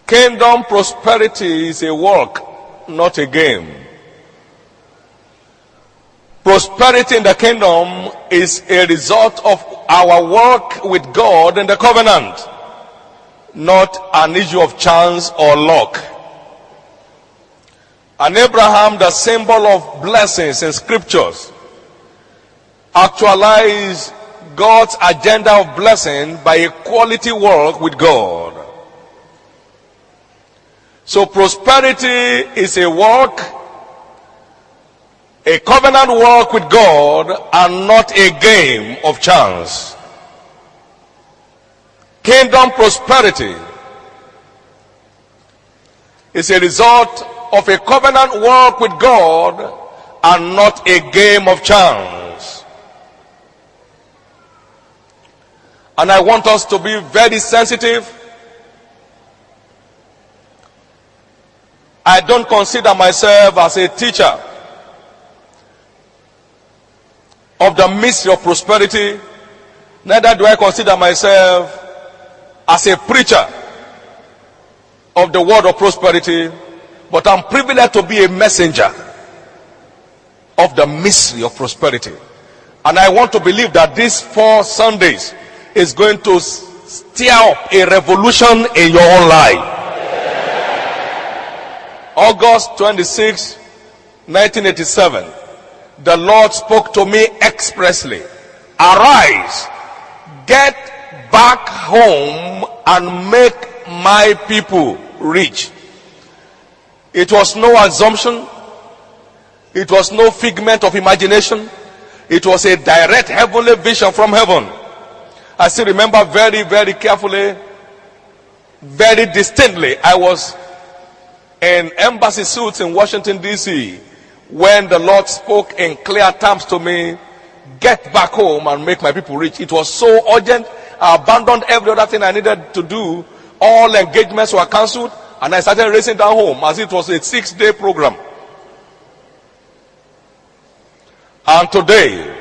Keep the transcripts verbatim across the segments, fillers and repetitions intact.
Kingdom prosperity is a work, not a game. Prosperity in the kingdom is a result of our work with God in the covenant, not an issue of chance or luck. And Abraham, the symbol of blessings in scriptures, actualized God's agenda of blessing by a quality work with God. So prosperity is a work, a covenant work with God, and not a game of chance. Kingdom prosperity is a result of a covenant work with God and not a game of chance. And I want us to be very sensitive. I don't consider myself as a teacher of the mystery of prosperity. Neither do I consider myself as a preacher of the word of prosperity. But I'm privileged to be a messenger of the mystery of prosperity. And I want to believe that these four Sundays is going to stir up a revolution in your own life. August twenty-sixth, nineteen eighty-seven, the Lord spoke to me expressly. Arise, get back home and make my people rich. It was no assumption. It was no figment of imagination. It was a direct heavenly vision from heaven. I still remember very, very carefully, very distinctly, I was in embassy suits in Washington, D C when the Lord spoke in clear terms to me, get back home and make my people rich. It was so urgent. I abandoned every other thing I needed to do. All engagements were cancelled. And I started racing down home as it was a six-day program. And today,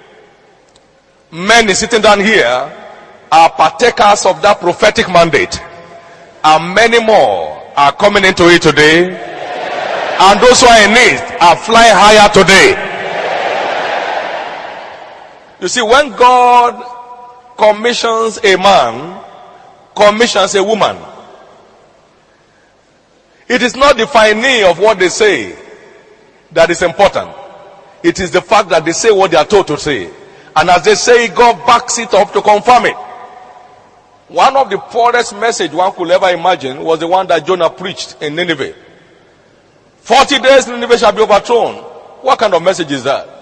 many sitting down here are partakers of that prophetic mandate. And many more are coming into it today. And those who are in it are flying higher today. You see, when God commissions a man, commissions a woman, it is not the finding of what they say that is important. It is the fact that they say what they are told to say. And as they say, God backs it up to confirm it. One of the poorest messages one could ever imagine was the one that Jonah preached in Nineveh. Forty days Nineveh shall be overthrown. What kind of message is that?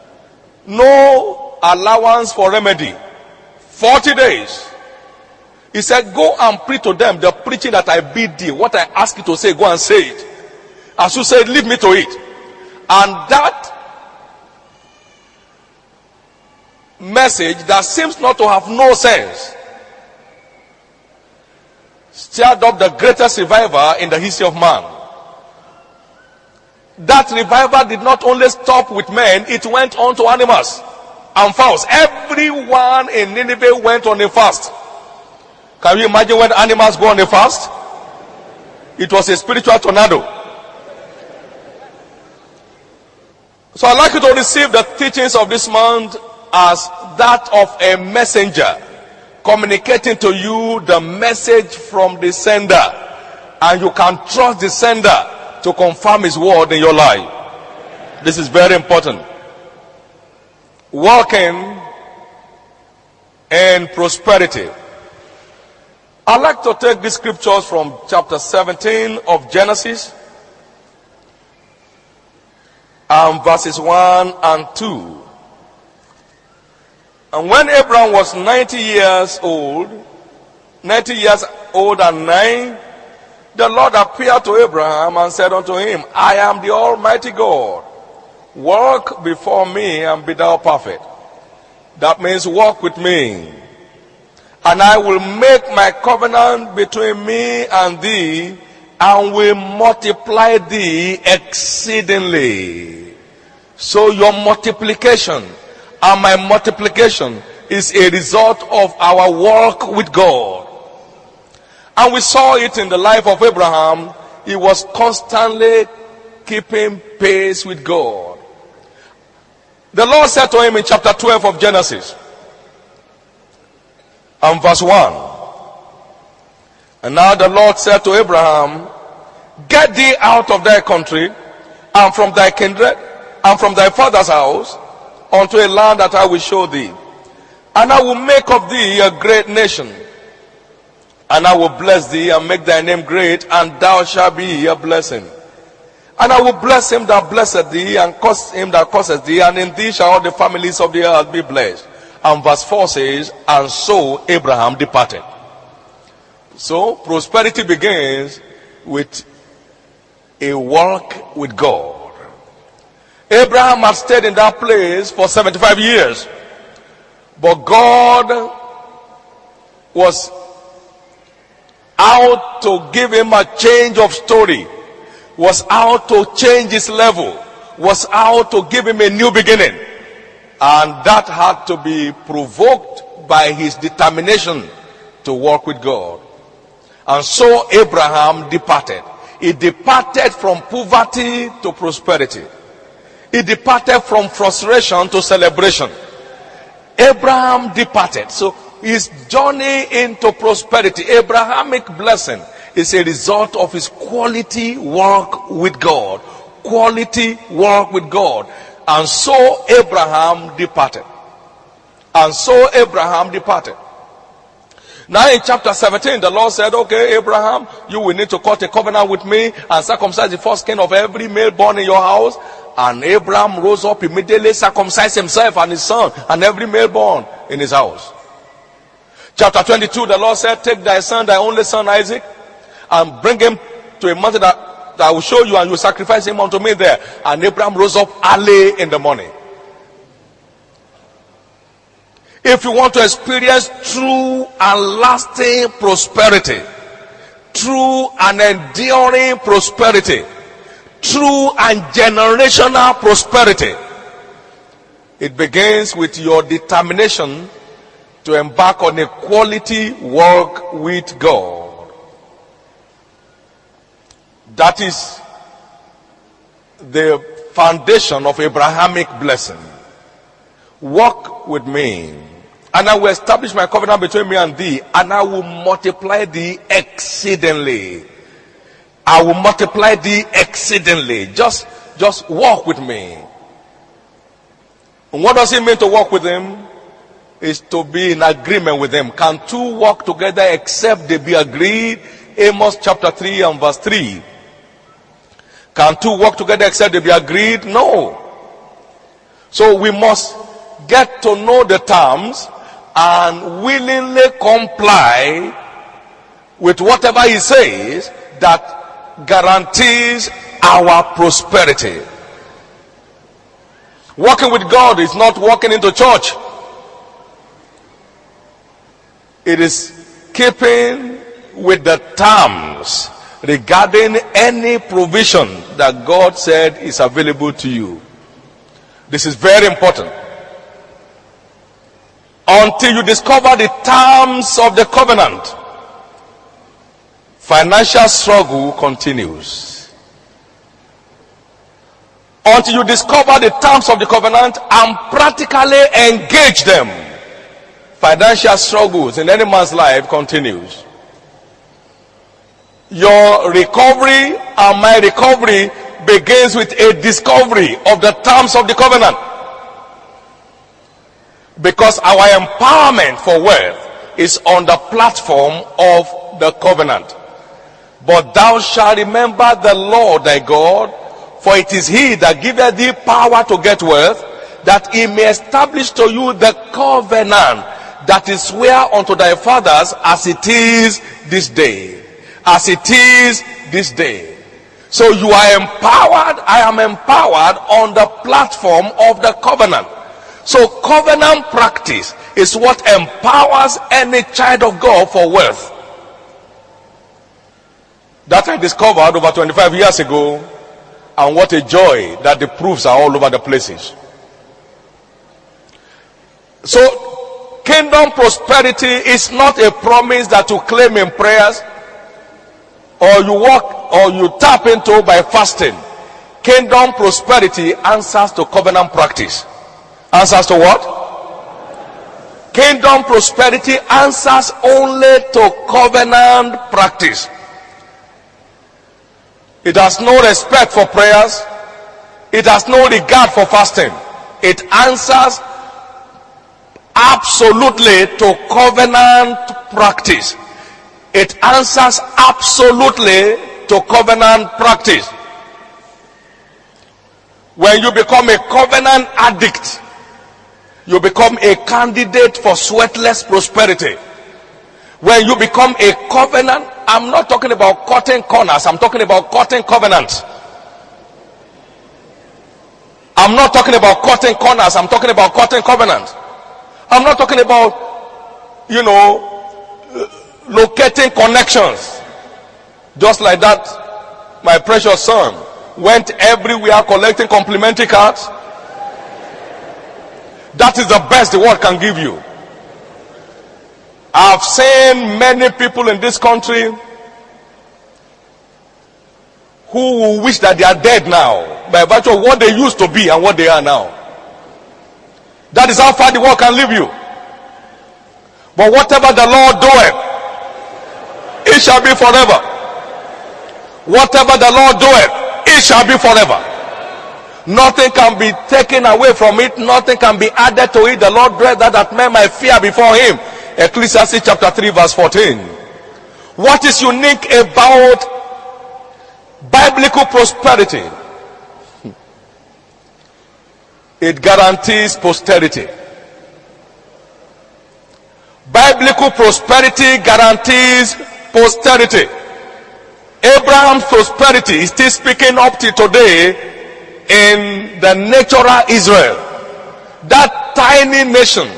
No allowance for remedy. Forty days. He said, go and preach to them the preaching that I bid thee. What I ask you to say, go and say it. As you said, leave me to it. And that message that seems not to have no sense stirred up the greatest revival in the history of man. That revival did not only stop with men, it went on to animals and fowls. Everyone in Nineveh went on a fast. Can you imagine when animals go on a fast? It was a spiritual tornado. So I'd like you to receive the teachings of this month as that of a messenger communicating to you the message from the sender. And you can trust the sender to confirm his word in your life. This is very important. Walking in prosperity. I'd like to take these scriptures from chapter seventeen of Genesis and verses one and two. And when Abraham was ninety years old, ninety years old and nine, the Lord appeared to Abraham and said unto him, I am the Almighty God. Walk before me and be thou perfect. That means walk with me. And I will make my covenant between me and thee, and will multiply thee exceedingly. So your multiplication and my multiplication is a result of our work with God. And we saw it in the life of Abraham. He was constantly keeping pace with God. The Lord said to him in chapter twelve of Genesis, and verse one, and now the Lord said to Abraham, get thee out of thy country, and from thy kindred, and from thy father's house, unto a land that I will show thee. And I will make of thee a great nation, and I will bless thee, and make thy name great, and thou shalt be a blessing. And I will bless him that blesseth thee, and curse him that curseth thee, and in thee shall all the families of the earth be blessed. And verse four says, and so Abraham departed. So prosperity begins with a walk with God. Abraham had stayed in that place for seventy-five years. But God was out to give him a change of story, was out to change his level, was out to give him a new beginning. And that had to be provoked by his determination to walk with God. And so Abraham departed. He departed from poverty to prosperity. He departed from frustration to celebration. Abraham departed. So his journey into prosperity, Abrahamic blessing, is a result of his quality walk with God. Quality walk with God. And so Abraham departed. And so Abraham departed. Now in chapter seventeen, the Lord said, okay, Abraham, you will need to cut a covenant with me and circumcise the foreskin of every male born in your house. And Abraham rose up immediately, circumcised himself and his son and every male born in his house. Chapter twenty-two, the Lord said, take thy son, thy only son Isaac, and bring him to a mountain that that I will show you, and you sacrifice him unto me there. And Abraham rose up early in the morning. If you want to experience true and lasting prosperity, true and enduring prosperity, true and generational prosperity, it begins with your determination to embark on a quality walk with God. That is the foundation of Abrahamic blessing. Walk with me, and I will establish my covenant between me and thee, and I will multiply thee exceedingly. I will multiply thee exceedingly. Just, just walk with me. And what does it mean to walk with him? Is to be in agreement with him. Can two walk together except they be agreed? Amos chapter three and verse three. Can two walk together except they be agreed? No. So we must get to know the terms and willingly comply with whatever he says that guarantees our prosperity. Walking with God is not walking into church. It is keeping with the terms regarding any provision that God said is available to you. This is very important. Until you discover the terms of the covenant, financial struggle continues. Until you discover the terms of the covenant and practically engage them, financial struggles in any man's life continues. Your recovery and my recovery begins with a discovery of the terms of the covenant. Because our empowerment for wealth is on the platform of the covenant. But thou shalt remember the Lord thy God, for it is he that giveth thee power to get wealth, that he may establish to you the covenant that is swear unto thy fathers, as it is this day. As it is this day. So you are empowered, I am empowered on the platform of the covenant. So covenant practice is what empowers any child of God for wealth. That I discovered over twenty-five years ago, and what a joy that the proofs are all over the places. So kingdom prosperity is not a promise that you claim in prayers. or you walk or you tap into by fasting, kingdom prosperity answers to covenant practice. Answers to what? Kingdom prosperity answers only to covenant practice. It has no respect for prayers. It has no regard for fasting. It answers absolutely to covenant practice. It answers absolutely to covenant practice. When you become a covenant addict, you become a candidate for sweatless prosperity. When you become a covenant, I'm not talking about cutting corners, I'm talking about cutting covenants. I'm not talking about cutting corners, I'm talking about cutting covenants. I'm not talking about, you know, locating connections. Just like that, my precious son went everywhere collecting complimentary cards. That is the best the world can give you. I've seen many people in this country who will wish that they are dead now by virtue of what they used to be and what they are now. That is how far the world can leave you. But whatever the Lord doeth, it shall be forever. Whatever the Lord doeth, it shall be forever. Nothing can be taken away from it. Nothing can be added to it. The Lord doeth that that men might fear before him. Ecclesiastes chapter three verse fourteen. What is unique about biblical prosperity? It guarantees posterity. Biblical prosperity guarantees posterity. Abraham's prosperity is still speaking up to today in the natural Israel. That tiny nation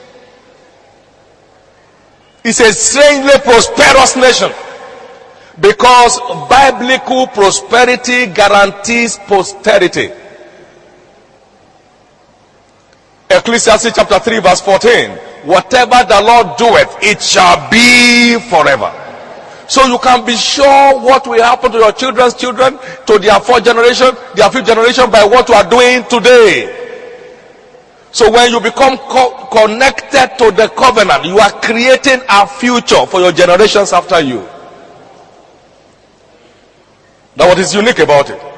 is a strangely prosperous nation because biblical prosperity guarantees posterity. Ecclesiastes chapter three verse fourteen. Whatever the Lord doeth, it shall be forever. So you can be sure what will happen to your children's children, to their fourth generation, their fifth generation, by what you are doing today. So when you become co- connected to the covenant, you are creating a future for your generations after you. Now what is unique about it?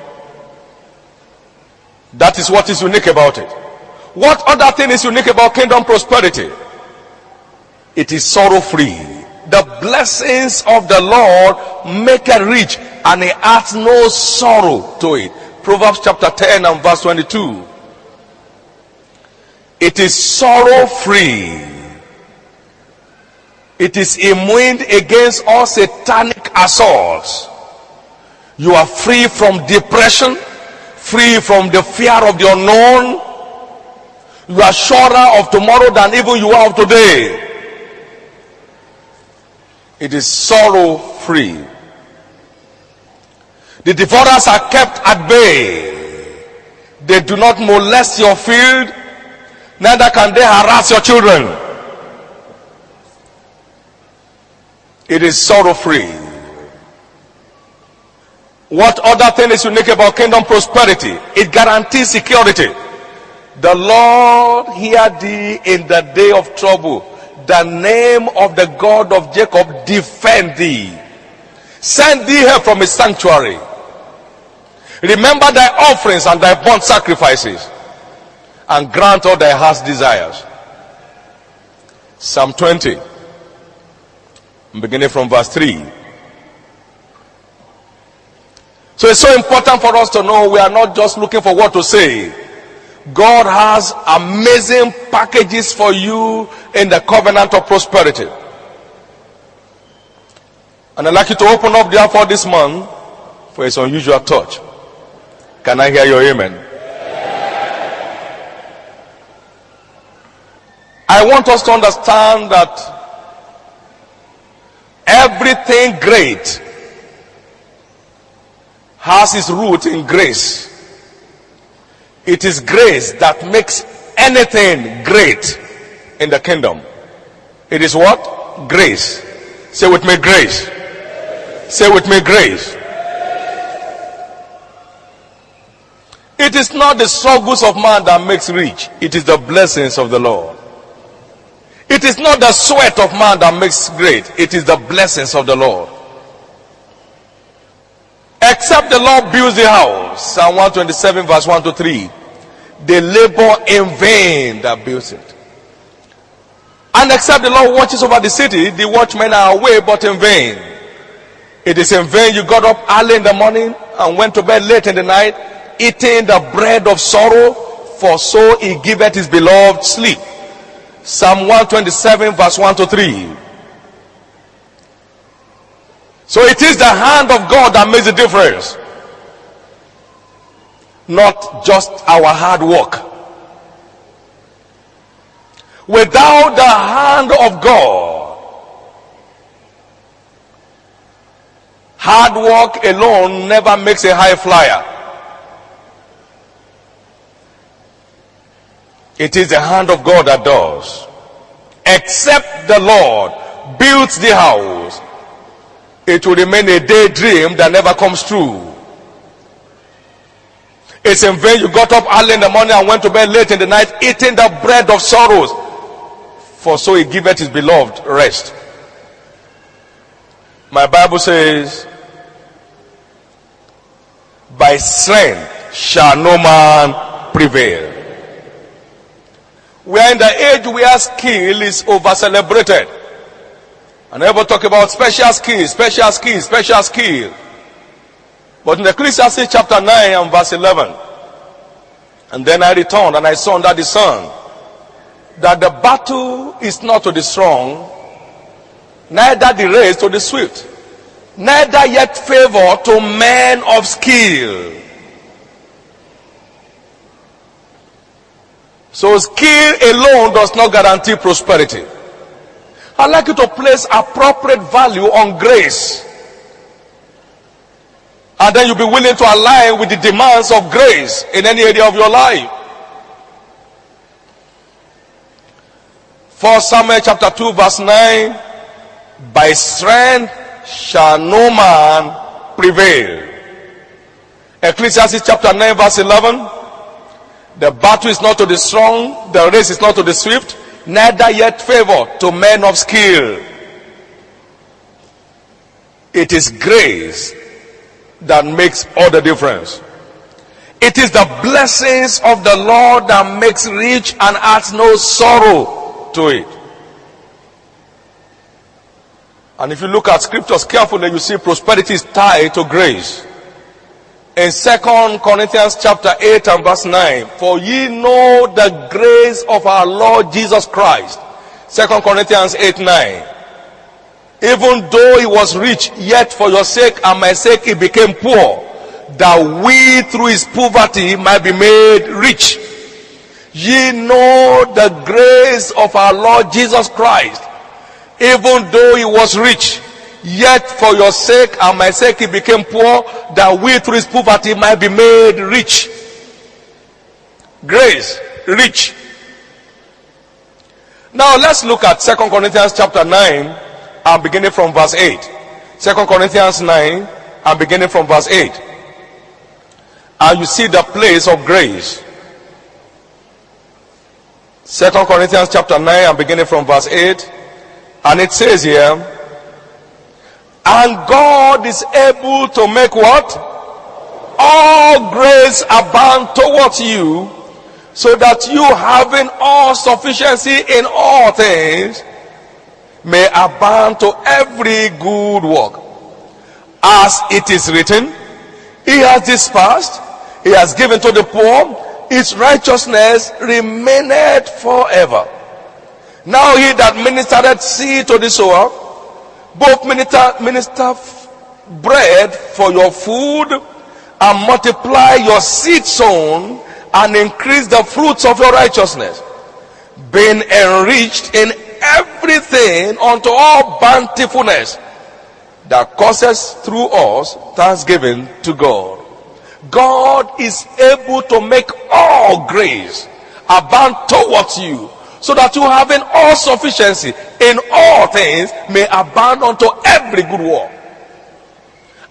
That is what is unique about it. What other thing is unique about kingdom prosperity? It is sorrow-free. The blessings of the Lord make it rich, and he adds no sorrow to it. Proverbs chapter ten and verse twenty-two. It is sorrow-free. It is immune against all satanic assaults. You are free from depression, free from the fear of the unknown. You are surer of tomorrow than even you are of today. It is sorrow-free. The devourers are kept at bay. They do not molest your field, neither can they harass your children. It is sorrow-free. What other thing is unique about kingdom prosperity? It guarantees security. The Lord hear thee in the day of trouble. The name of the God of Jacob defend thee. Send thee help from his sanctuary. Remember thy offerings and thy burnt sacrifices, and grant all thy heart's desires. Psalm twenty, beginning from verse three. So it's so important for us to know we are not just looking for what to say. God has amazing packages for you in the covenant of prosperity. And I'd like you to open up therefore this month for its unusual touch. Can I hear your amen? I want us to understand that everything great has its root in grace. It is grace that makes anything great in the kingdom. It is what? Grace. Say with me, grace. Say with me, grace. It is not the struggles of man that makes rich. It is the blessings of the Lord. It is not the sweat of man that makes great. It is the blessings of the Lord. Except the Lord builds the house. Psalm one twenty-seven verse one to three. They labor in vain that builds it. And except the Lord watches over the city, the watchmen are away but in vain. It is in vain you got up early in the morning and went to bed late in the night, eating the bread of sorrow, for so he giveth his beloved sleep. Psalm one twenty-seven verse one to three. So it is the hand of God that makes the difference, not just our hard work. Without the hand of God, hard work alone never makes a high flyer. It is the hand of God that does. Except the Lord builds the house, it will remain a daydream that never comes true. It's in vain you got up early in the morning and went to bed late in the night, eating the bread of sorrows, for so he giveth his beloved rest. My Bible says, by strength shall no man prevail. We are in the age where skill is over-celebrated. I never talk about special skill, special skill, special skill. But in Ecclesiastes chapter nine and verse eleven, and then I returned and I saw under the sun that the battle is not to the strong, neither the race to the swift, neither yet favor to men of skill. So skill alone does not guarantee prosperity. I'd like you to place appropriate value on grace. And then you'll be willing to align with the demands of grace in any area of your life. First Samuel chapter two verse nine. By strength shall no man prevail. Ecclesiastes chapter nine verse eleven. The battle is not to the strong, the race is not to the swift, neither yet favor to men of skill. It is grace that makes all the difference. It is the blessings of the Lord that makes rich and adds no sorrow to it. And if you look at scriptures carefully, you see prosperity is tied to grace. In Second Corinthians chapter eight and verse nine, for ye know the grace of our Lord Jesus Christ. Second Corinthians eight nine. Even though he was rich, yet for your sake and my sake he became poor, that we through his poverty might be made rich. Ye know the grace of our Lord Jesus Christ. Even though he was rich, yet for your sake and my sake he became poor, that we through his poverty might be made rich. Grace, rich. Now let's look at Second Corinthians chapter nine and beginning from verse eight. Second Corinthians nine and beginning from verse eight. And you see the place of grace. Second Corinthians chapter nine and beginning from verse eight. And it says here, and God is able to make what? All grace abound towards you, so that you, having all sufficiency in all things, may abound to every good work. As it is written, he has dispersed, he has given to the poor, his righteousness remaineth forever. Now he that ministereth seed to the sower, both minister, minister bread for your food, and multiply your seed sown, and increase the fruits of your righteousness, being enriched in everything unto all bountifulness, that causes through us thanksgiving to God. God is able to make all grace abound towards you, so that you, having all sufficiency in all things, may abound unto every good work.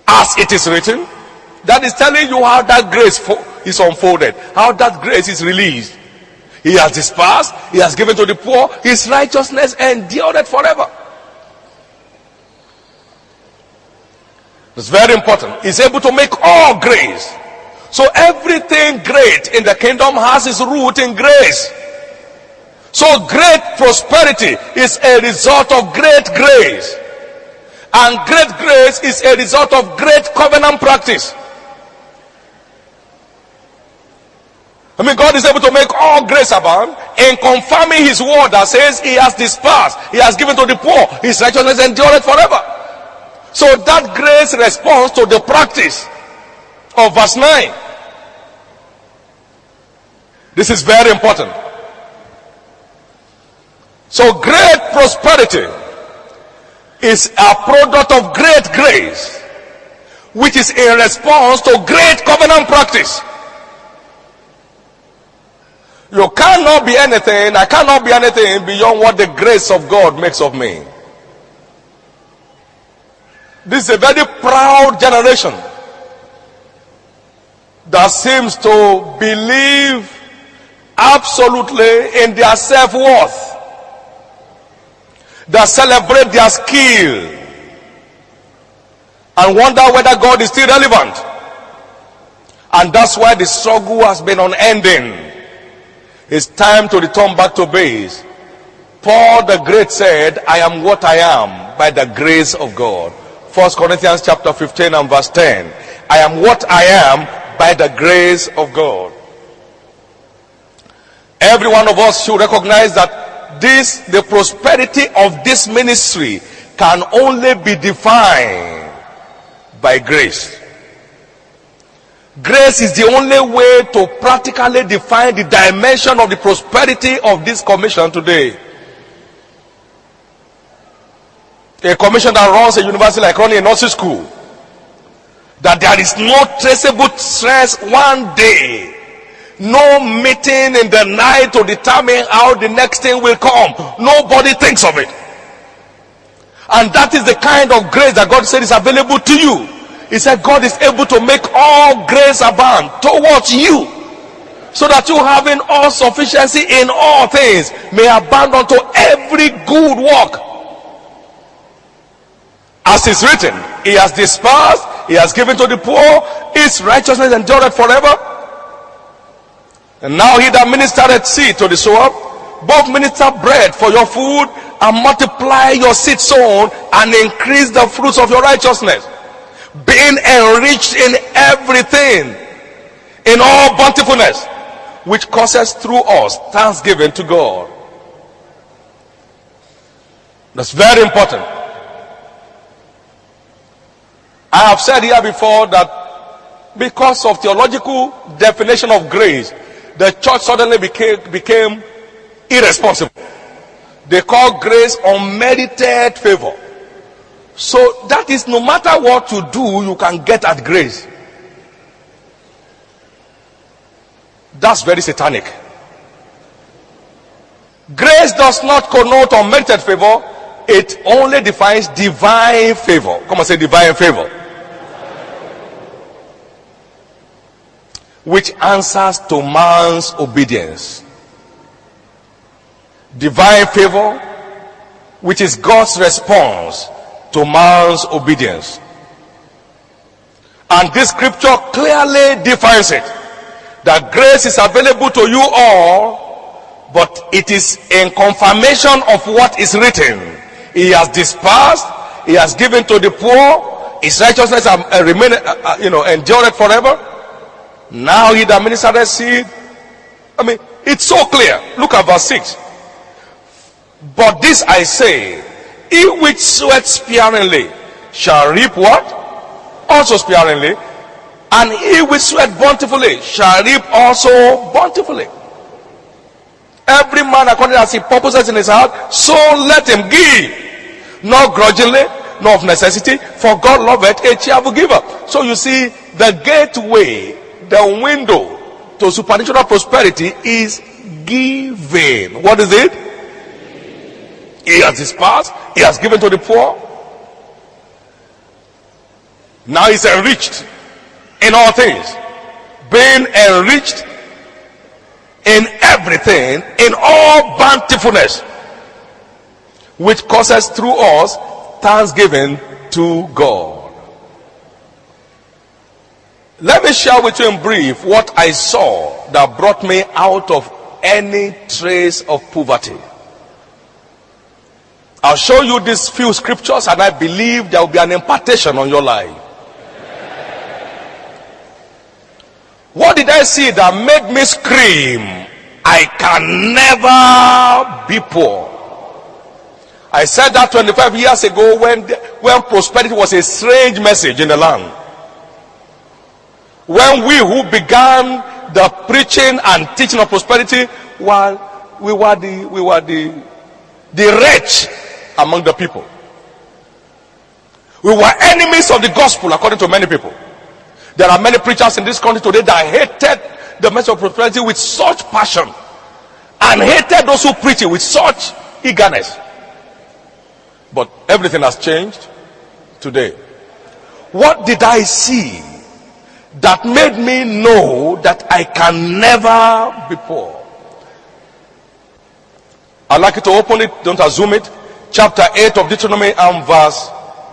as it is written. That is telling you how that grace is unfolded, how that grace is released. He has dispersed, he has given to the poor, his righteousness endured forever. It's very important. He's able to make all grace. So everything great in the kingdom has its root in grace. So great prosperity is a result of great grace. And great grace is a result of great covenant practice. I mean, God is able to make all grace abound in confirming his word that says he has dispersed, he has given to the poor, his righteousness endureth forever. So that grace responds to the practice of verse nine. This is very important. So great prosperity is a product of great grace, which is in response to great covenant practice. You cannot be anything, I cannot be anything beyond what the grace of God makes of me. This is a very proud generation that seems to believe absolutely in their self-worth, that celebrate their skill and wonder whether God is still relevant. And that's why the struggle has been unending. It's time to return back to base. Paul the Great said, I am what I am by the grace of God. First Corinthians chapter fifteen and verse ten. I am what I am by the grace of God. Every one of us should recognize that this, the prosperity of this ministry can only be defined by grace. Grace is the only way to practically define the dimension of the prosperity of this commission today. A commission that runs a university like running a nursery school, that there is no traceable stress one day, no meeting in the night to determine how the next thing will come. Nobody thinks of it. And that is the kind of grace that God said is available to you. He said God is able to make all grace abound towards you, so that you, having all sufficiency in all things, may abound unto every good work. As is written, he has dispersed, he has given to the poor, his righteousness endureth forever. And now he that ministereth seed to the sower, both minister bread for your food, and multiply your seed sown, and increase the fruits of your righteousness, being enriched in everything, in all bountifulness, which causes through us thanksgiving to God. That's very important. I have said here before that because of theological definition of grace, the church suddenly became, became irresponsible. They call grace unmerited favor. So that is, no matter what you do, you can get at grace. That's very satanic. Grace does not connote unmerited favor. It only defines divine favor. Come on, say divine favor. Which answers to man's obedience. Divine favor, which is God's response to man's obedience. And this scripture clearly defines it, that grace is available to you all, but it is in confirmation of what is written. He has dispersed, he has given to the poor, his righteousness uh, remain, uh, uh, you know, endureth forever. Now he that ministereth seed. I mean, it's so clear. Look at verse six. But this I say, he which soweth sparingly shall reap what? Also sparingly. And he which soweth bountifully shall reap also bountifully. Every man according as he purposes in his heart, so let him give. Not grudgingly, nor of necessity, for God loveth a cheerful giver. So you see, the gateway, the window to supernatural prosperity is giving. What is it? He has dispersed, he has given to the poor. Now he's enriched in all things, being enriched in everything, in all bountifulness, which causes through us thanksgiving to God. Let me share with you in brief what I saw that brought me out of any trace of poverty. I'll show you these few scriptures, and I believe there will be an impartation on your life. What did I see that made me scream, I can never be poor? I said that twenty-five years ago when, when prosperity was a strange message in the land. When we who began the preaching and teaching of prosperity, while we were the we were the the wretch among the people. We were enemies of the gospel according to many people. There are many preachers in this country today that hated the message of prosperity with such passion, and hated those who preach it with such eagerness. But everything has changed today. What did I see that made me know that I can never be poor? I'd like you to open it, don't assume it. Chapter eight of Deuteronomy and verse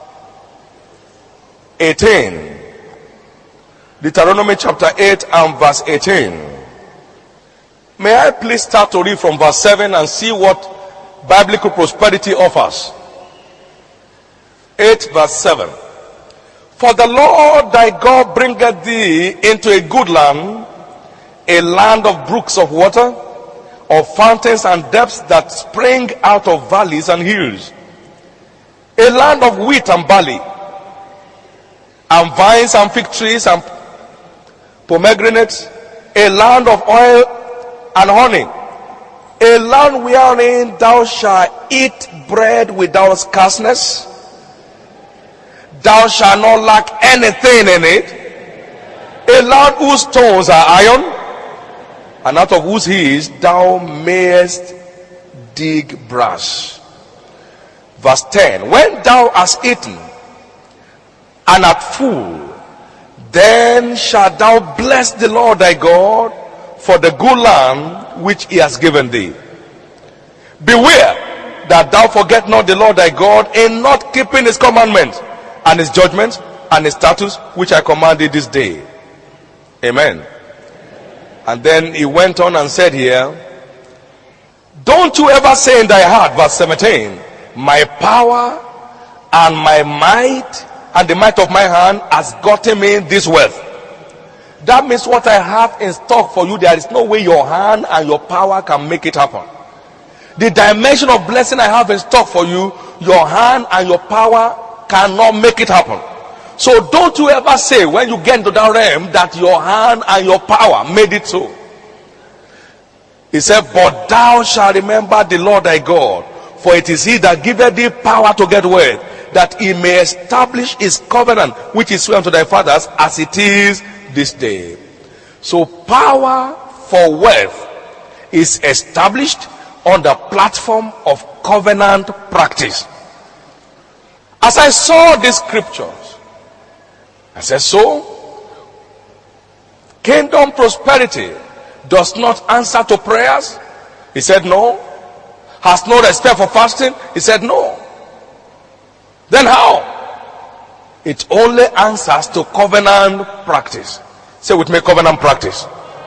eighteen. Deuteronomy chapter eight and verse eighteen. May I please start to read from verse seven and see what biblical prosperity offers. eight verse seven. For the Lord thy God bringeth thee into a good land, a land of brooks of water, of fountains and depths that spring out of valleys and hills, a land of wheat and barley, and vines and fig trees and pomegranates, a land of oil and honey, a land wherein thou shalt eat bread without scarceness. Thou shalt not lack anything in it. A land whose stones are iron, and out of whose hills thou mayest dig brass. Verse ten. When thou hast eaten and art full, then shalt thou bless the Lord thy God for the good land which he has given thee. Beware that thou forget not the Lord thy God in not keeping his commandments and his judgments and his statutes which I command thee this day. Amen. And then he went on and said here, don't you ever say in thy heart, verse seventeen, my power and my might and the might of my hand has gotten me this wealth. That means what I have in stock for you, there is no way your hand and your power can make it happen. The dimension of blessing I have in stock for you, your hand and your power cannot make it happen. So don't you ever say when you get into that realm that your hand and your power made it so. He said, but thou shalt remember the Lord thy God, for it is he that giveth thee power to get wealth, that he may establish his covenant which is sworn to thy fathers, as it is this day. So power for wealth is established on the platform of covenant practice. As I saw these scriptures, I said, so kingdom prosperity does not answer to prayers? He said no. Has no respect for fasting? He said no. Then how? It only answers to covenant practice. Say with me, covenant practice.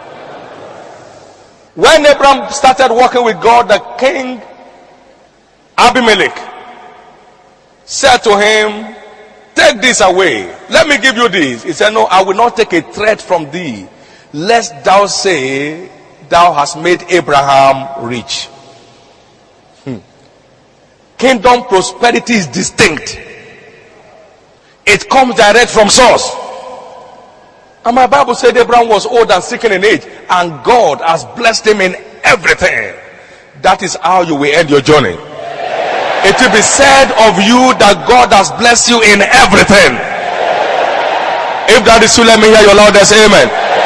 When Abraham started working with God, the king Abimelech said to him, take this away. Let me give you this. He said, no, I will not take a thread from thee, lest thou say thou hast made Abraham rich. Hmm. Kingdom prosperity is distinct. It comes direct from source. And my Bible said Abraham was old and sick in age, and God has blessed him in everything. That is how you will end your journey. It will be said of you that God has blessed you in everything. If that is so, let me hear your loudest amen.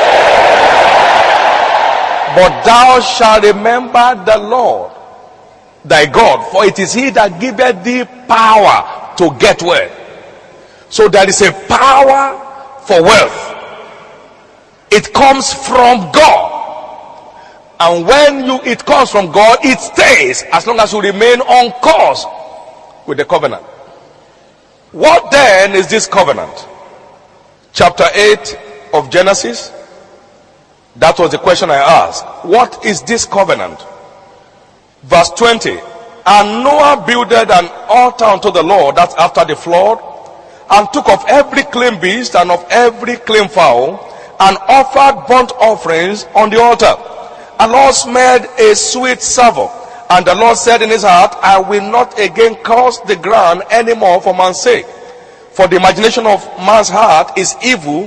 But thou shalt remember the Lord thy God, for it is he that giveth thee power to get wealth. So there is a power for wealth. It comes from God. And when you it comes from God, it stays as long as you remain on course with the covenant. What then is this covenant? Chapter eight of Genesis. That was the question I asked. What is this covenant? Verse twenty. And Noah builded an altar unto the Lord, that's after the flood, and took of every clean beast and of every clean fowl, and offered burnt offerings on the altar. And the Lord smelled a sweet savour. And the Lord said in his heart, I will not again curse the ground any more for man's sake. For the imagination of man's heart is evil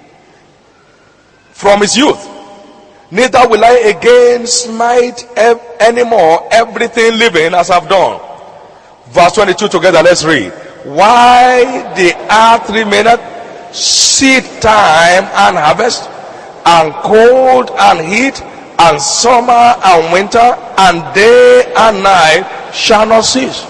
from his youth. Neither will I again smite any more everything living as I've done. Verse twenty-two together, let's read. Why the earth remaineth, seed time and harvest, and cold and heat, and summer and winter, and day and night shall not cease.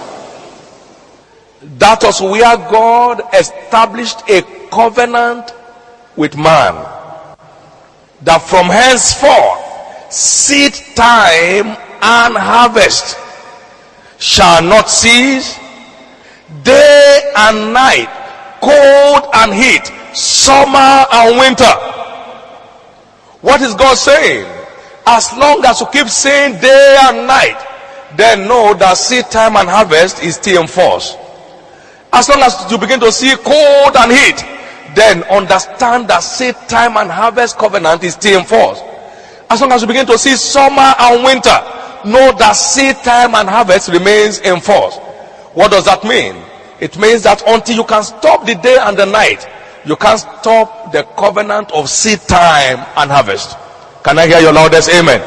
That was where God established a covenant with man. That from henceforth, seed time and harvest shall not cease, day and night, cold and heat, summer and winter. What is God saying? As long as you keep saying day and night, then know that seed time and harvest is still in force. As long as you begin to see cold and heat, then understand that seed time and harvest covenant is still in force. As long as you begin to see summer and winter, know that seed time and harvest remains in force. What does that mean? It means that until you can stop the day and the night, you can't stop the covenant of seed time and harvest. Can I hear your loudest amen?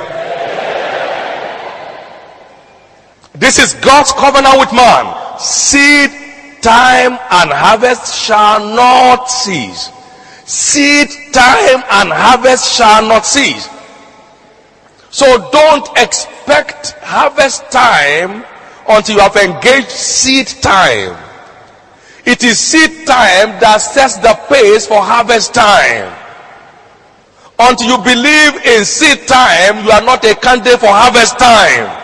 This is God's covenant with man. Seed time and harvest shall not cease. Seed time and harvest shall not cease. So don't expect harvest time until you have engaged seed time. It is seed time that sets the pace for harvest time. Until you believe in seed time, you are not a candidate for harvest time.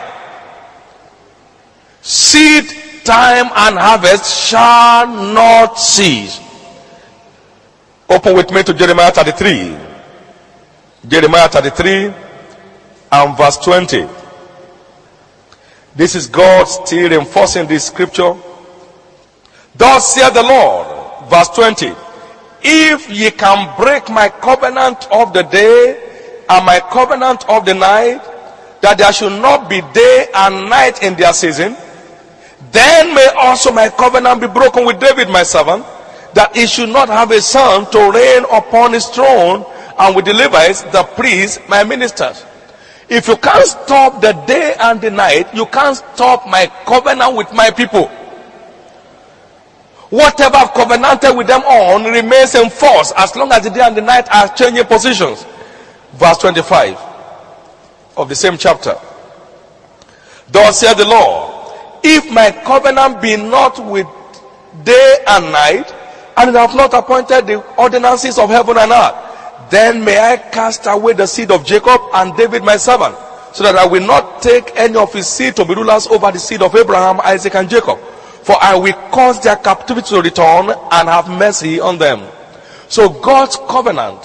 Seed time and harvest shall not cease. Open with me to Jeremiah thirty-three. Jeremiah thirty-three and verse twenty. This is God still enforcing this scripture. Thus saith the Lord, verse twenty, if ye can break my covenant of the day and my covenant of the night, that there should not be day and night in their season, then may also my covenant be broken with David my servant, that he should not have a son to reign upon his throne, and with the Levites, the priests, my ministers. If you can't stop the day and the night, you can't stop my covenant with my people. Whatever I've covenanted with them on remains in force as long as the day and the night are changing positions. Verse twenty-five of the same chapter. Thus saith the Lord, if my covenant be not with day and night, and I have not appointed the ordinances of heaven and earth, then may I cast away the seed of Jacob and David my servant, so that I will not take any of his seed to be rulers over the seed of Abraham, Isaac, and Jacob. For I will cause their captivity to return and have mercy on them. So God's covenant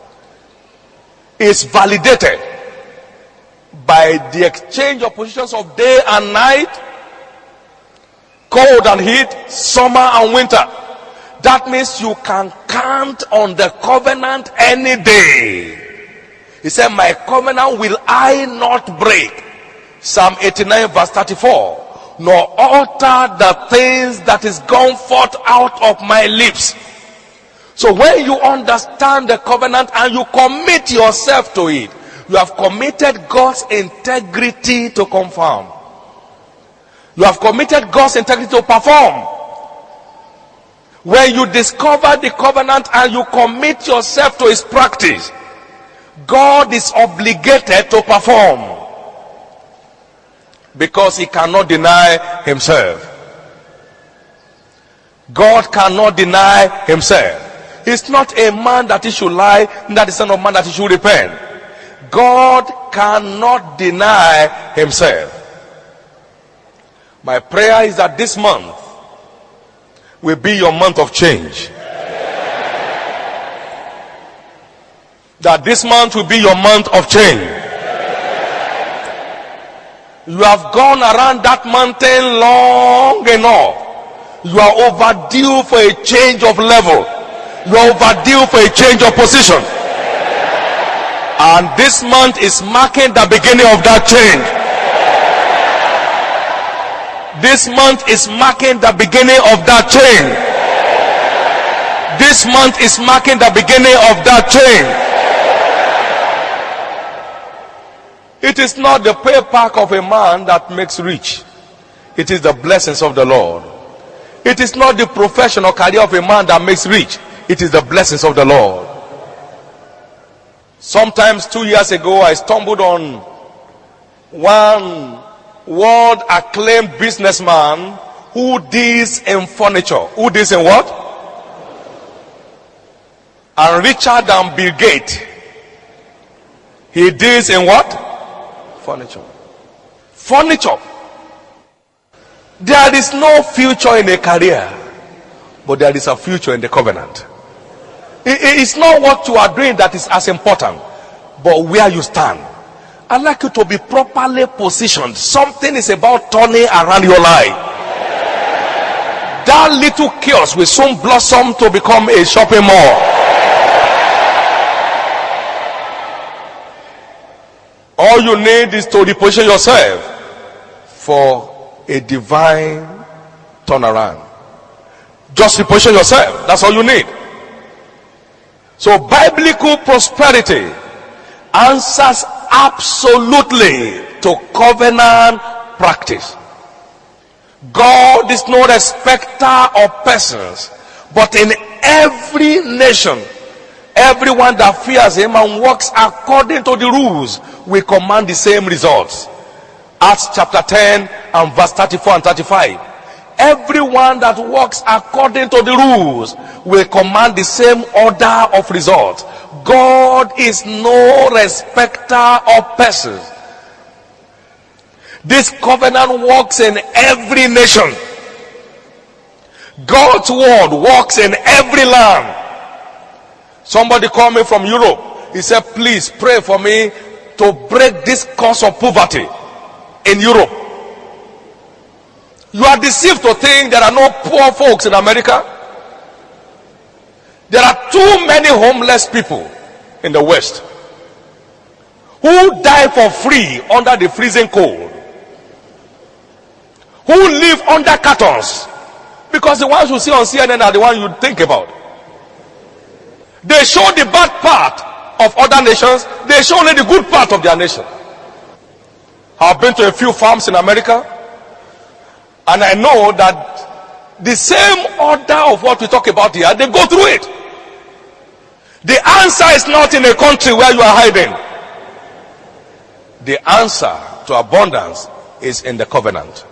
is validated by the exchange of positions of day and night, cold and heat, summer and winter. That means you can count on the covenant any day. He said, my covenant will I not break. Psalm eighty-nine verse thirty-four. Nor alter the things that is gone forth out of my lips. So when you understand the covenant and you commit yourself to it, you have committed God's integrity to confirm. You have committed God's integrity to perform. When you discover the covenant and you commit yourself to its practice, God is obligated to perform. Because he cannot deny himself. God cannot deny himself. He's not a man that he should lie, not the son of man that he should repent. God cannot deny himself. My prayer is that this month will be your month of change. That this month will be your month of change. You have gone around that mountain long enough. You are overdue for a change of level. You are overdue for a change of position. And this month is marking the beginning of that change. This month is marking the beginning of that change. This month is marking the beginning of that change. It is not the pay pack of a man that makes rich. It is the blessings of the Lord. It is not the profession or career of a man that makes rich. It is the blessings of the Lord. Sometimes two years ago, I stumbled on one world acclaimed businessman who deals in furniture. Who deals in what? And richer than Bill Gates. He deals in what? Furniture. Furniture. There is no future in a career, but there is a future in the covenant. It, it's not what you are doing that is as important, but where you stand. I'd like you to be properly positioned. Something is about turning around your life. That little kiosk will soon blossom to become a shopping mall. All you need is to reposition yourself for a divine turnaround. Just reposition yourself. That's all you need. So biblical prosperity answers absolutely to covenant practice. God is no respecter of persons, but in every nation, everyone that fears him and works according to the rules will command the same results. Acts chapter ten and verse thirty-four and thirty-five. Everyone that works according to the rules will command the same order of results. God is no respecter of persons. This covenant works in every nation. God's word works in every land. Somebody called me from Europe. He said, please pray for me to break this curse of poverty in Europe. You are deceived to think there are no poor folks in America. There are too many homeless people in the West who die for free under the freezing cold, who live under cartons, because the ones you see on C N N are the ones you think about. They show the bad part of other nations. They show only the good part of their nation. I've been to a few farms in America, and I know that the same order of what we talk about here, they go through it. The answer is not in a country where you are hiding. The answer to abundance is in the covenant.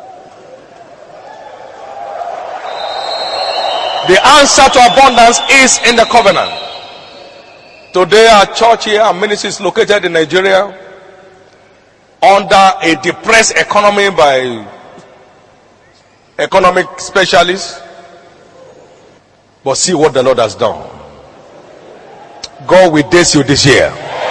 The answer to abundance is in the covenant. Today our church here, our ministry is located in Nigeria under a depressed economy by economic specialists. But see what the Lord has done. God will bless you this year.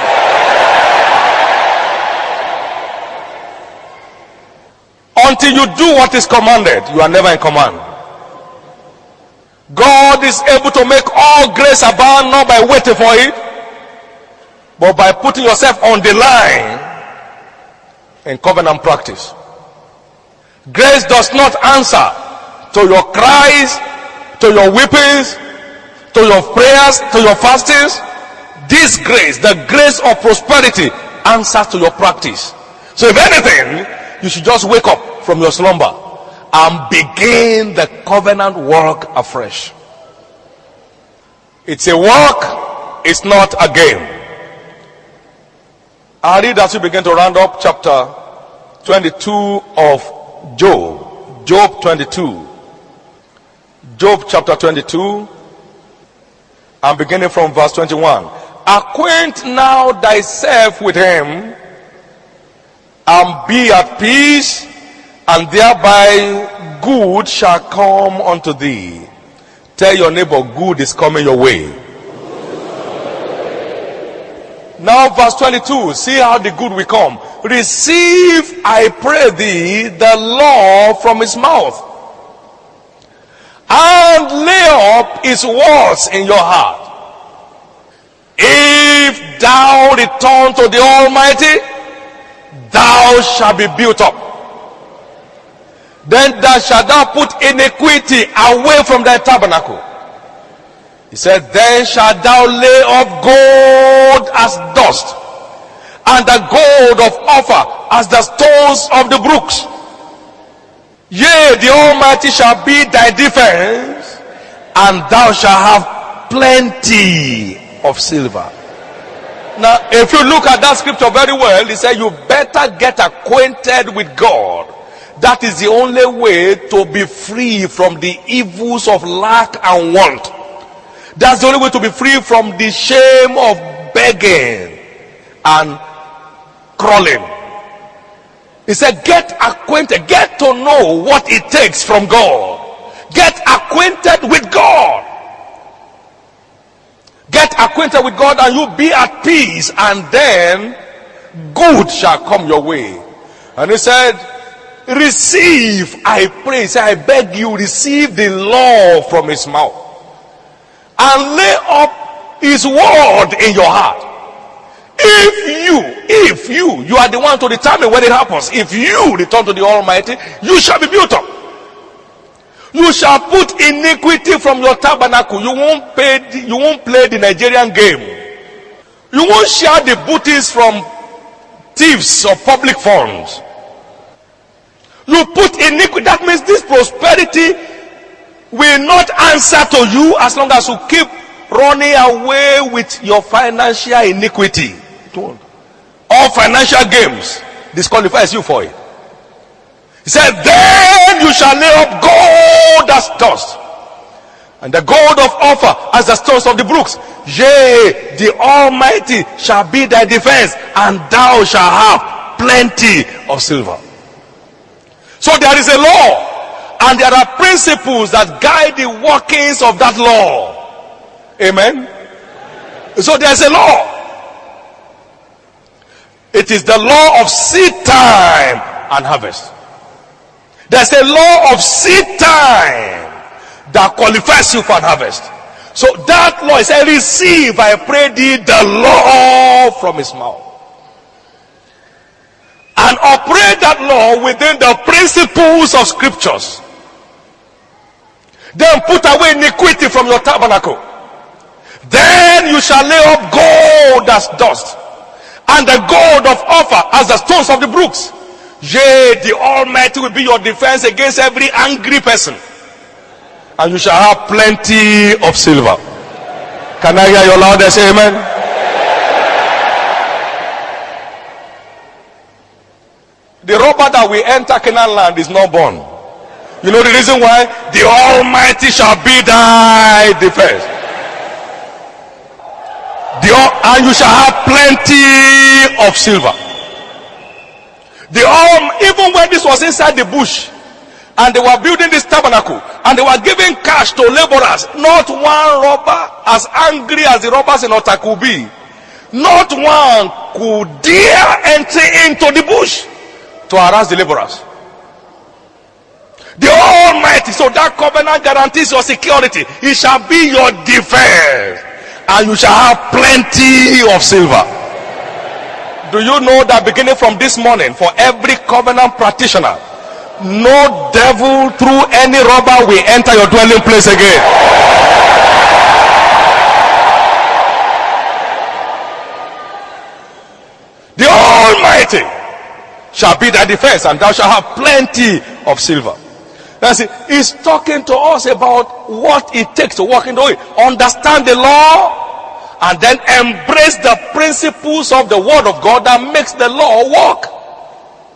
Until you do what is commanded, you are never in command. God is able to make all grace abound, not by waiting for it, but by putting yourself on the line in covenant practice. Grace does not answer to your cries, to your weepings, to your prayers, to your fastings. This grace, the grace of prosperity, answers to your practice. So if anything, you should just wake up from your slumber and begin the covenant work afresh. It's a work, it's not a game. I read as we begin to round up chapter twenty-two of Job. Job twenty-two. Job chapter twenty-two, and beginning from verse twenty-one. Acquaint now thyself with him, and be at peace, and thereby good shall come unto thee. Tell your neighbor, good is coming your way. Now verse twenty-two, see how the good will come. Receive, I pray thee, the law from his mouth, and lay up his words in your heart. If thou return to the Almighty, thou shalt be built up. Then thou shalt thou put iniquity away from thy tabernacle. He said, then shalt thou lay up gold as dust, and the gold of Ophir as the stones of the brooks. Yea, the Almighty shall be thy defense, and thou shalt have plenty of silver. Now, if you look at that scripture very well, he said, you better get acquainted with God. That is the only way to be free from the evils of lack and want. That's the only way to be free from the shame of begging and crawling. He said, get acquainted, get to know what it takes from God. Get acquainted with God. Get acquainted with God, and you be at peace, and then good shall come your way. And he said, receive, I pray, he said, I beg you, receive the law from his mouth, and lay up his word in your heart. If you, if you, you are the one to determine when it happens. If you return to the Almighty, you shall be built up. You shall put iniquity from your tabernacle. You won't pay, the, you won't play the Nigerian game. You won't share the booties from thieves or public funds. You put iniquity. That means this prosperity will not answer to you as long as you keep running away with your financial iniquity. All financial games disqualifies you for it. He said, then you shall lay up gold as dust, and the gold of Ophir as the stones of the brooks. Yea, the Almighty shall be thy defense, and thou shalt have plenty of silver. So there is a law, and there are principles that guide the workings of that law. Amen. So there's a law. It is the law of seed time and harvest. There's a law of seed time that qualifies you for an harvest. So that law is, I receive, I pray thee, the law from his mouth, and operate that law within the principles of scriptures. Then put away iniquity from your tabernacle. Then you shall lay up gold as dust, and the gold of Ophir as the stones of the brooks. Yea, the Almighty will be your defense against every angry person, and you shall have plenty of silver. Can I hear your loudest amen? The robber that will enter Canaan land is not born. You know the reason why? The Almighty shall be thy defense. The, and you shall have plenty of silver. The um, even when this was inside the bush, and they were building this tabernacle, and they were giving cash to laborers, not one robber, as angry as the robbers in Otakubi, not one could dare enter into the bush to harass the laborers. The Almighty, so that covenant guarantees your security. It shall be your defense, and you shall have plenty of silver. Do you know that beginning from this morning, for every covenant practitioner, no devil through any robber will enter your dwelling place again? The Almighty shall be thy defense, and thou shalt have plenty of silver. That's it. He's talking to us about what it takes to walk in the way. Understand the law, and then embrace the principles of the word of God that makes the law work.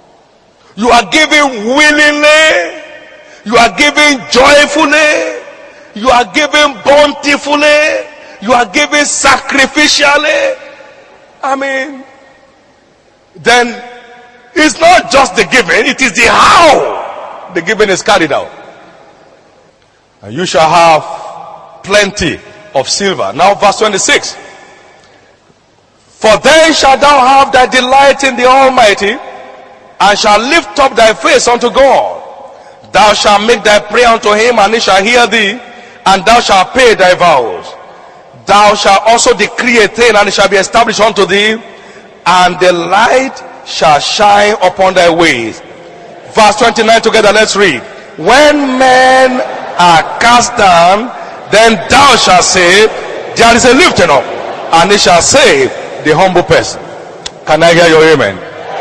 You are giving willingly, you are giving joyfully, you are giving bountifully, you are giving sacrificially, I mean, then it's not just the giving, it is the how the giving is carried out. And you shall have plenty of silver. Now verse twenty-six. For then shalt thou have thy delight in the Almighty, and shalt lift up thy face unto God. Thou shalt make thy prayer unto him, and he shall hear thee, and thou shalt pay thy vows. Thou shalt also decree a thing, and it shall be established unto thee, and the light shall shine upon thy ways. Verse twenty-nine together, let's read. When men are cast down, then thou shalt say, there is a lifting up, and it shall save the humble person. Can I hear your amen?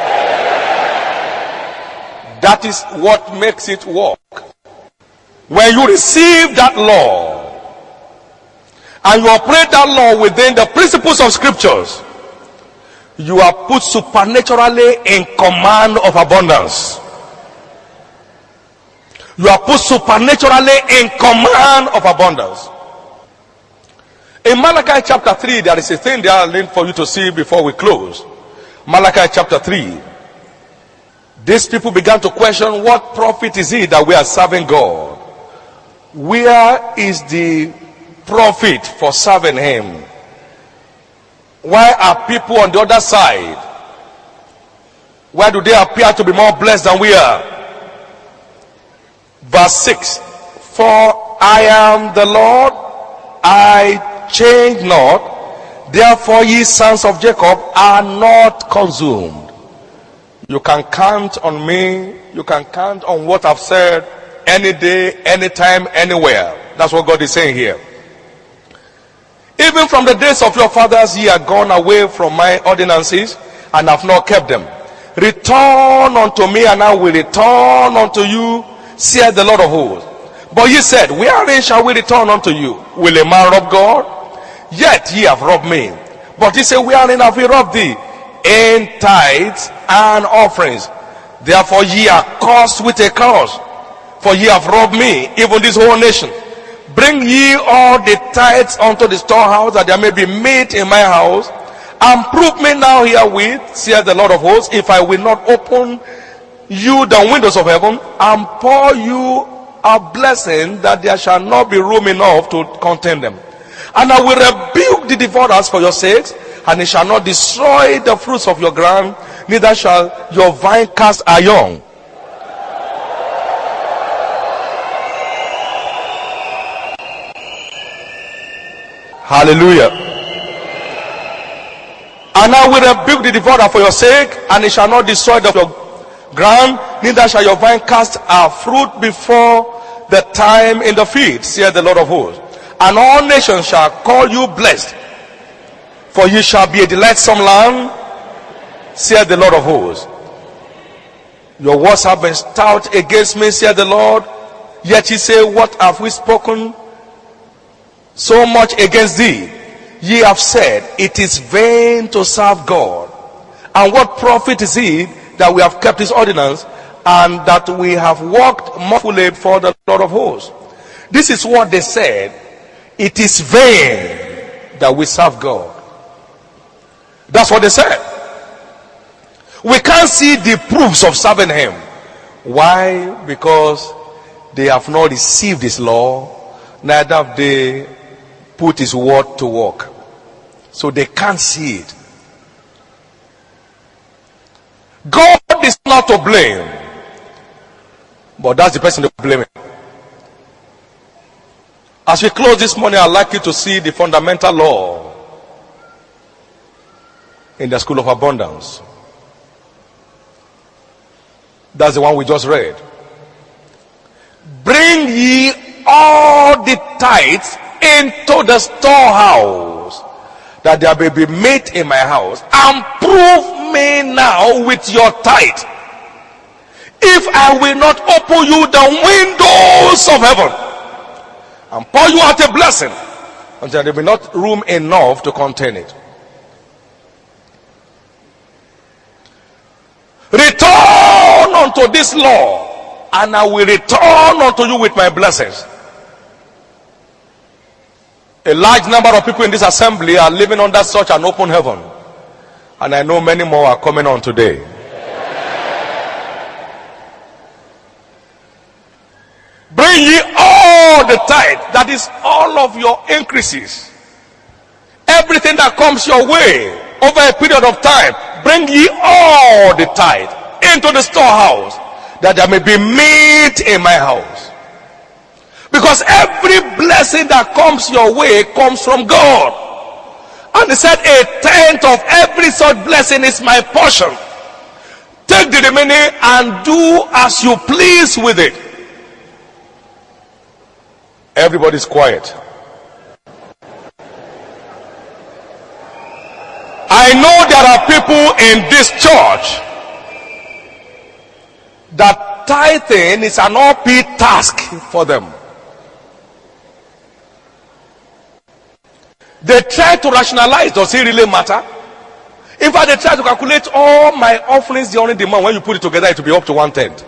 That is what makes it work. When you receive that law and you operate that law within the principles of scriptures, you are put supernaturally in command of abundance. You are put supernaturally in command of abundance. In Malachi chapter three, there is a thing there I need for you to see before we close. Malachi chapter three. These people began to question, what profit is it that we are serving God? Where is the profit for serving him? Why are people on the other side? Why do they appear to be more blessed than we are? Verse six. For I am the Lord, I change not, therefore ye sons of Jacob are not consumed. You can count on me, you can count on what I've said any day, anytime, anywhere. That's what God is saying here. Even from the days of your fathers ye are gone away from my ordinances, and have not kept them. Return unto me, and I will return unto you, saith the Lord of hosts. But ye said, wherein shall we return unto you? Will a man rob God? Yet ye have robbed me. But he said, wherein have we robbed thee? In tithes and offerings. Therefore ye are cursed with a curse, for ye have robbed me, even this whole nation. Bring ye all the tithes unto the storehouse, that there may be meat in my house, and prove me now herewith, saith the Lord of hosts, if I will not open you the windows of heaven, and pour you a blessing, that there shall not be room enough to contain them. And I will rebuke the devourers for your sakes, and it shall not destroy the fruits of your ground, neither shall your vine cast a young. Hallelujah. And I will rebuke the devourer for your sake, and it shall not destroy the your ground, neither shall your vine cast a fruit before the time in the field, saith the Lord of hosts. And all nations shall call you blessed, for you shall be a delightsome land, saith the Lord of hosts. Your words have been stout against me, saith the Lord. Yet ye say, what have we spoken so much against thee? Ye have said, it is vain to serve God. And what profit is it that we have kept his ordinance, and that we have walked mercifully for the Lord of hosts? This is what they said. It is vain that we serve God. That's what they said. We can't see the proofs of serving him. Why? Because they have not received his law, neither have they put his word to work. So they can't see it. God is not to blame, but that's the person to blame. As we close this morning, I'd like you to see the fundamental law in the school of abundance. That's the one we just read. Bring ye all the tithes into the storehouse, that there may be meat in my house, and prove me now with your tithe, if I will not open you the windows of heaven and pour you out a blessing, until there be not room enough to contain it. Return unto this law, and I will return unto you with my blessings. A large number of people in this assembly are living under such an open heaven. And I know many more are coming on today. Bring ye all the tithe, that is all of your increases. Everything that comes your way over a period of time, bring ye all the tithe into the storehouse, that there may be meat in my house. Because every blessing that comes your way comes from God. And he said, a tenth of every such blessing is my portion. Take the remaining and do as you please with it. Everybody's quiet. I know there are people in this church that tithing is an uphill task for them. They try to rationalize, does it really matter? In fact, they try to calculate all my offerings during the month. When you put it together, it will be up to one tenth.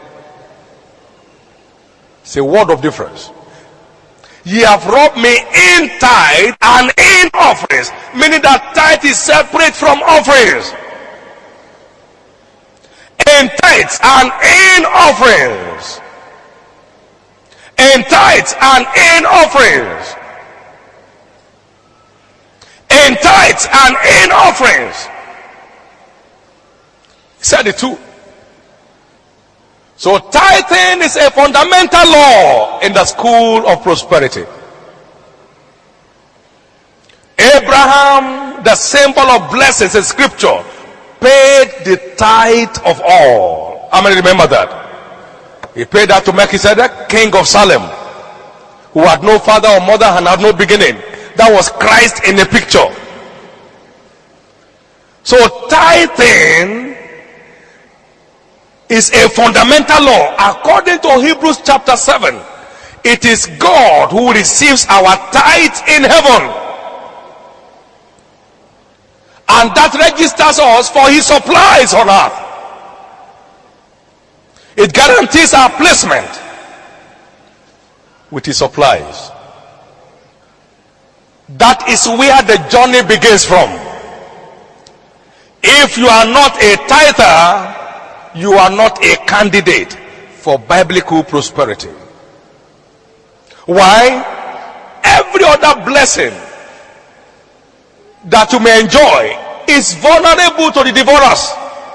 It's a word of difference. Ye have robbed me in tithe and in offerings, meaning that tithe is separate from offerings. In tithes and in offerings. In tithes and in offerings. In tithes and in offerings. He said the two. So tithing is a fundamental law in the school of prosperity. Abraham, the symbol of blessings in scripture, paid the tithe of all. How many remember that? He paid that to Melchizedek, king of Salem, who had no father or mother and had no beginning. That was Christ in the picture. So tithing is a fundamental law. According to Hebrews chapter seven, it is God who receives our tithe in heaven. And that registers us for his supplies on earth. It guarantees our placement with his supplies. That is where the journey begins from. If you are not a tither, you are not a candidate for biblical prosperity. Why? Every other blessing that you may enjoy is vulnerable to the devourers.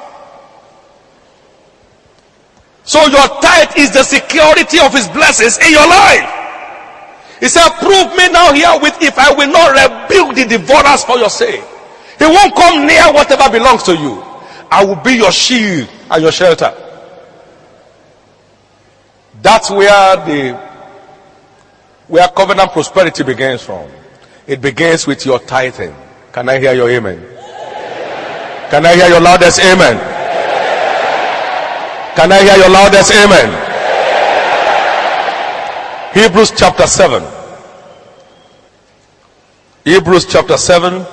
So your tithe is the security of his blessings in your life. He said, prove me now herewith if I will not rebuke the devourers for your sake. He won't come near whatever belongs to you. I will be your shield and your shelter. That's where the where covenant prosperity begins from. It begins with your tithing. Can I hear your amen? Can I hear your loudest amen? Can I hear your loudest amen? Hebrews chapter seven. Hebrews chapter seven.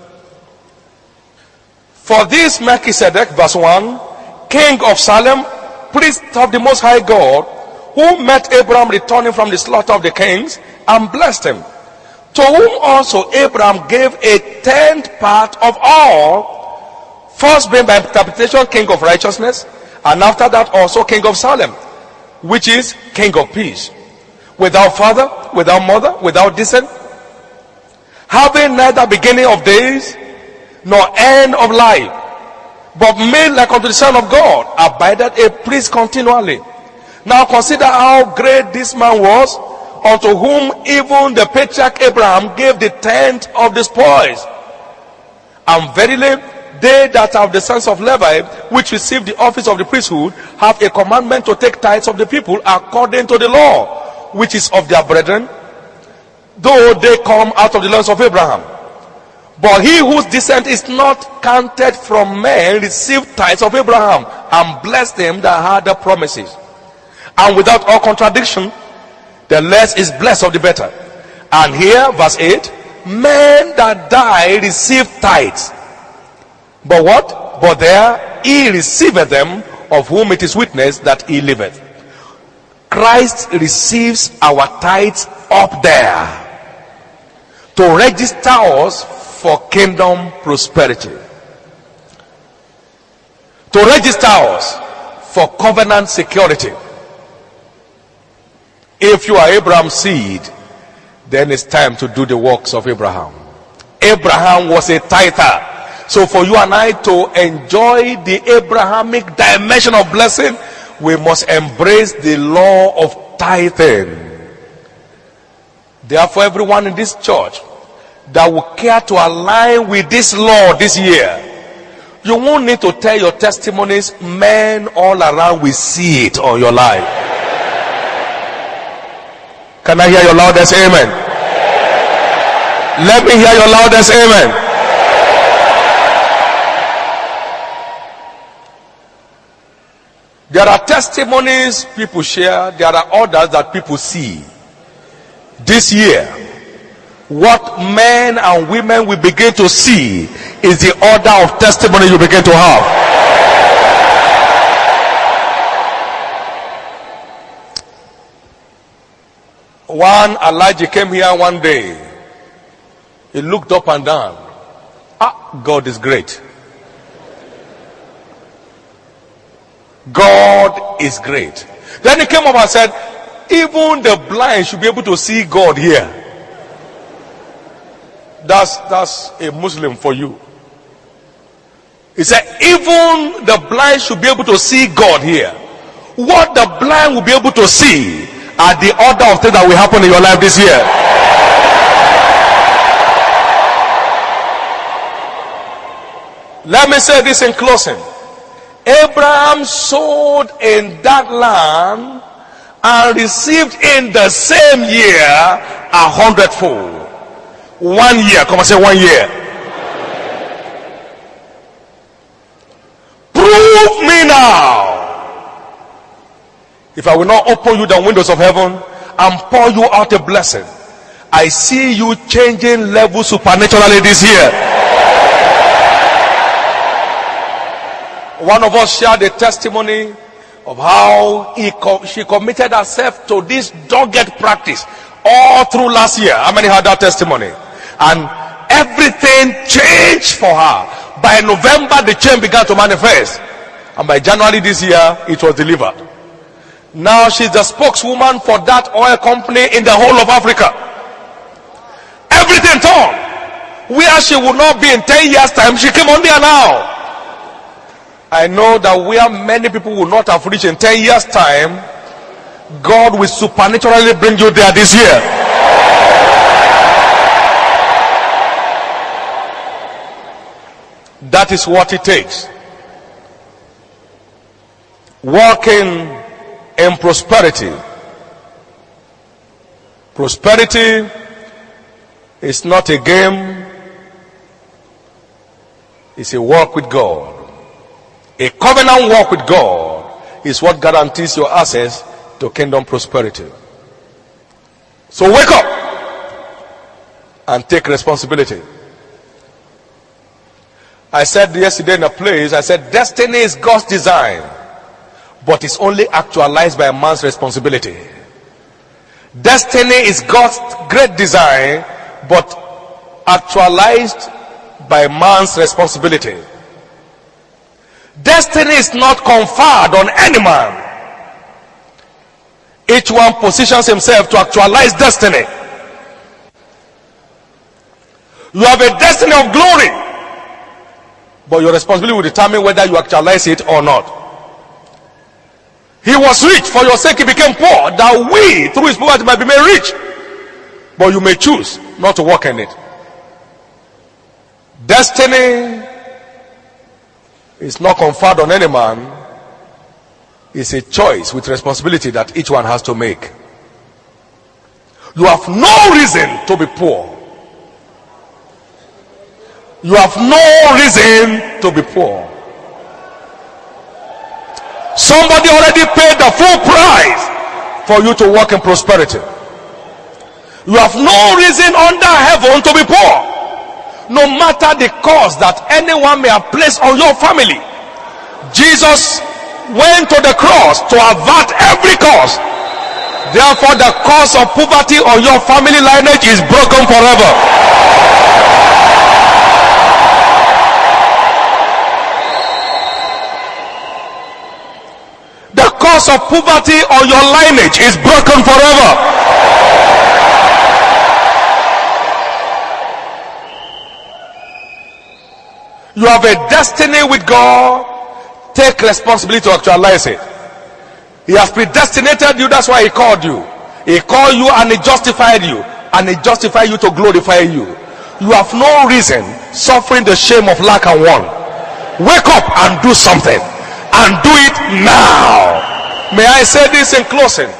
For this Melchizedek, verse one, king of Salem, priest of the Most High God, who met Abraham returning from the slaughter of the kings and blessed him, to whom also Abraham gave a tenth part of all, first being by interpretation king of righteousness, and after that also king of Salem, which is king of peace, without father, without mother, without descent, having neither beginning of days nor end of life, but made like unto the Son of God, abideth a priest continually. Now consider how great this man was, unto whom even the patriarch Abraham gave the tenth of the spoils. And verily, they that have the sons of Levi, which receive the office of the priesthood, have a commandment to take tithes of the people according to the law, which is of their brethren, though they come out of the lands of Abraham. But he whose descent is not counted from men received tithes of Abraham, and blessed them that had the promises. And without all contradiction, the less is blessed of the better. And here, verse eight, men that die receive tithes. But what? But there he receiveth them, of whom it is witnessed that he liveth. Christ receives our tithes up there, to register us for kingdom prosperity, to register us for covenant security. If you are Abraham's seed, then it's time to do the works of Abraham. Abraham was a tither. So for you and I to enjoy the Abrahamic dimension of blessing, we must embrace the law of tithing. Therefore, everyone in this church that will care to align with this law this year, you won't need to tell your testimonies. Men all around will see it on your life. Can I hear your loudest amen? Let me hear your loudest amen. There are testimonies people share. There are others that people see. This year, what men and women will begin to see is the order of testimony you begin to have. One Elijah came here one day. He looked up and down. Ah, God is great. God is great. Then he came up and said, even the blind should be able to see God here. That's, that's a Muslim for you. He said, even the blind should be able to see God here. What the blind will be able to see are the order of things that will happen in your life this year. Let me say this in closing. Abraham sowed in that land and received in the same year a hundredfold. One year. Come on, say one year. Prove me now. If I will not open you the windows of heaven and pour you out a blessing, I see you changing levels supernaturally this year. One of us shared a testimony of how he co- she committed herself to this dogged practice all through last year. How many had that testimony? And everything changed for her. By November, the change began to manifest. And by January this year, it was delivered. Now she's the spokeswoman for that oil company in the whole of Africa. Everything turned. Where she would not be in ten years' time, she came on there now. I know that where many people will not have reached in ten years' time, God will supernaturally bring you there this year. That is what it takes. Walking in prosperity. Prosperity is not a game, it's a walk with God. A covenant walk with God is what guarantees your access to kingdom prosperity. So wake up and take responsibility. I said yesterday in a place, I said destiny is God's design, but it's only actualized by man's responsibility. Destiny is God's great design, but actualized by man's responsibility. Destiny is not conferred on any man. Each one positions himself to actualize destiny. You have a destiny of glory, but your responsibility will determine whether you actualize it or not. He was rich, for your sake he became poor, that we through his poverty might be made rich. But you may choose not to walk in it. Destiny is not conferred on any man. It's a choice with responsibility that each one has to make. You have no reason to be poor. You have no reason to be poor. Somebody already paid the full price for you to walk in prosperity. You have no reason under heaven to be poor. No matter the cost that anyone may have placed on your family, Jesus went to the cross to avert every cost. Therefore, the curse of poverty on your family lineage is broken forever. The curse of poverty on your lineage is broken forever. You have a destiny with God. Take responsibility to actualize it. He has predestinated you. That's why he called you. He called you and he justified you. And he justified you to glorify you. You have no reason suffering the shame of lack and want. Wake up and do something. And do it now. May I say this in closing?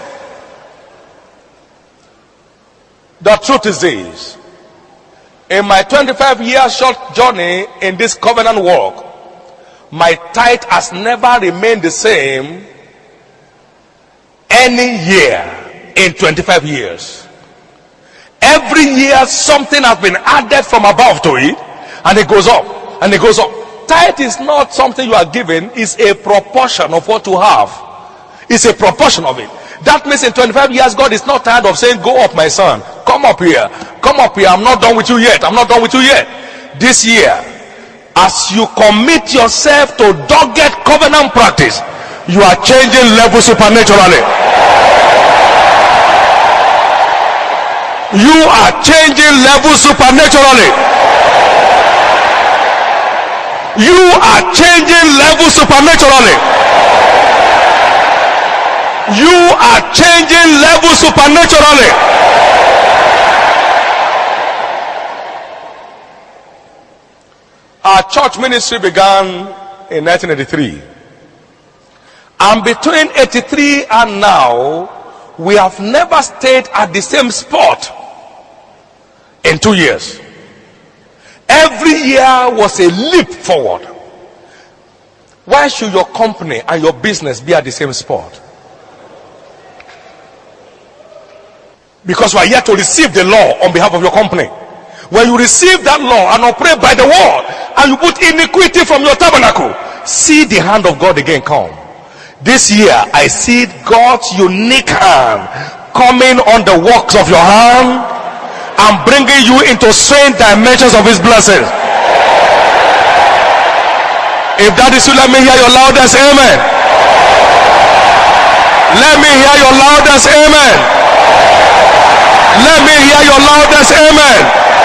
The truth is this. In my twenty-five year short journey in this covenant work, my tithe has never remained the same any year in twenty-five years. Every year something has been added from above to it, and it goes up and it goes up. Tithe is not something you are given, it's a proportion of what you have. It's a proportion of it. That means in twenty-five years, God is not tired of saying, go up my son, come up here, come up here, I'm not done with you yet, I'm not done with you yet. This year, as you commit yourself to dogged covenant practice, you are changing levels supernaturally. You are changing levels supernaturally. You are changing levels supernaturally. You are changing levels supernaturally. Our church ministry began in nineteen eighty-three. And between eighty-three and now, we have never stayed at the same spot in two years. Every year was a leap forward. Why should your company and your business be at the same spot? Because we are yet to receive the law on behalf of your company. When you receive that law and operate by the word, and you put iniquity from your tabernacle, see the hand of God again come. This year, I see God's unique hand coming on the works of your hand and bringing you into strange dimensions of his blessings. If that is you, let me hear your loudest amen. Let me hear your loudest amen. Let me hear your loudest amen.